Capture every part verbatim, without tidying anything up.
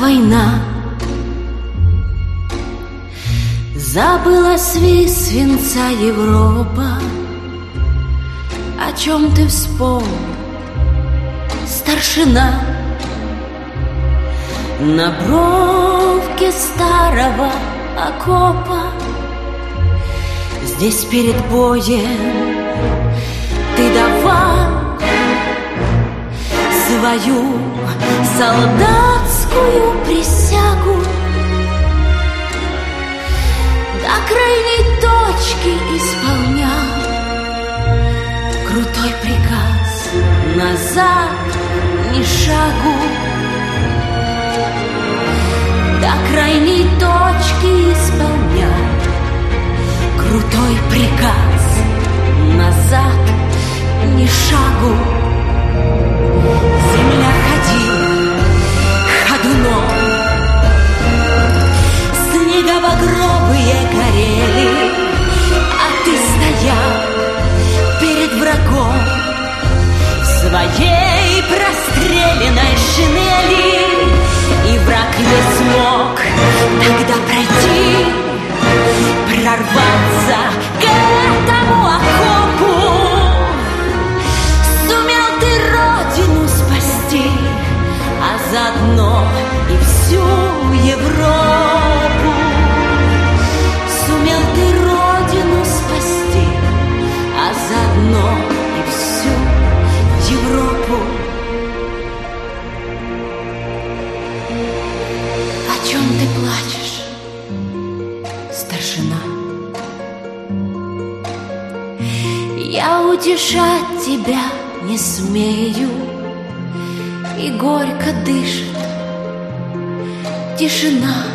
война. Забыла свист свинца Европа. О чем ты вспомнил, старшина? На бровке старого окопа. Здесь перед боем ты давал свою солдатскую присягу. До крайней точки исполнял крутой приказ: назад ни шагу. До крайней точки исполнял крутой приказ: назад ни шагу. Земля ходила ходуном, снеговогробые горели, а ты стоял перед врагом в своей простреленной шинели. И враг не смог тогда пройти, прорваться к этому окопу. Сумел ты родину спасти, а заодно и всю Европу. Сумел ты родину спасти, а заодно и всю Европу. О чем ты плачешь, старшина? Я утешать тебя не смею, и горько дышит тишина.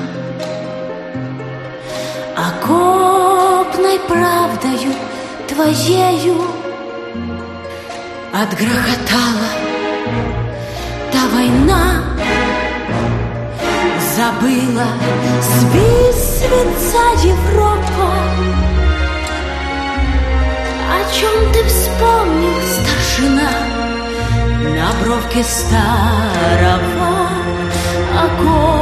Окопной правдою твоею отгрохотала та война. Забыла свист свинца Европа. О чем ты вспомнил, старшина? На бровке старого окопа.